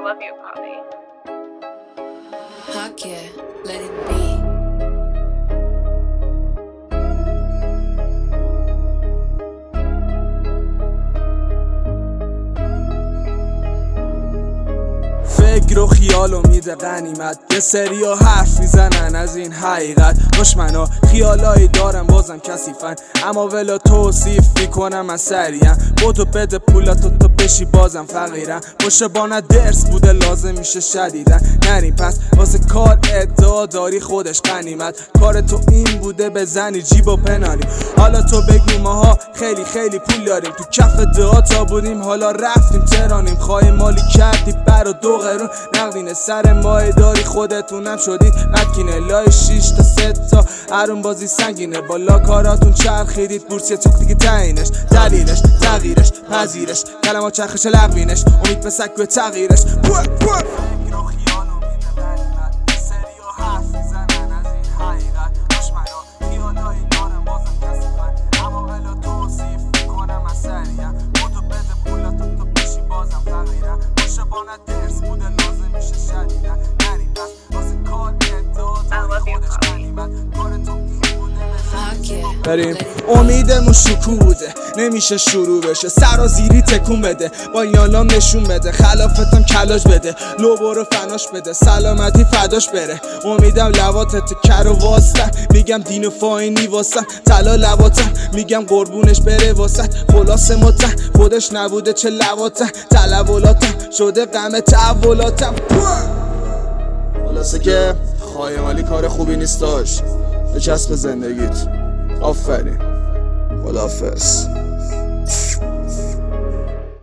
love you, Polly. Heck yeah, let it be. فکر و خیال و امید غنیمت، یه سریا حرف میزنن از این حقیقت. دشمنا خیالایی دارم بازم کثیفن، اما ولا توصیف میکنم من سریعم. بودو بده پولاتو تا بشی بازم فقیرم. پشت بانت درس بوده لازم میشه شدیدن. نریم پس واسه کار ادعا داری خودش غنیمت. کار تو این بوده بزنی جیب و پناری. حالا تو بگو ماها خیلی خیلی پول داریم، تو کف دهاتا بودیم حالا رفتیم تهرانیم. خواهی مالی کردی برا 2 قرون نقدینه سر ماه داری خودتونم شدید قدکینه. لای 6 تا 3 تا هرون بازی سنگینه، بالا کاراتون چرخیدید بورسیه توک دیگه تعیینش. دلیلش تغییرش پذیرش کلمات چرخش لغوینش، امید به سکو تغییرش. بریم امیدمون شکوده نمیشه شروع بشه، سرازیری تکون بده با یالام نشون بده. خلافتم کلاش بده لو برو فناش بده، سلامتی فداش بره. امیدم لواتت کر و واسطن، میگم دین و فاینی واسطن. طلا لواتن میگم قربونش بره واسط. خلاص متن خودش نبوده چه لواتن، تلولاتم شده غم تحولاتم. خلاصه که خایمالی کار خوبی نیست داشت، بچسب زندگیت. آفرین، خداحافظ.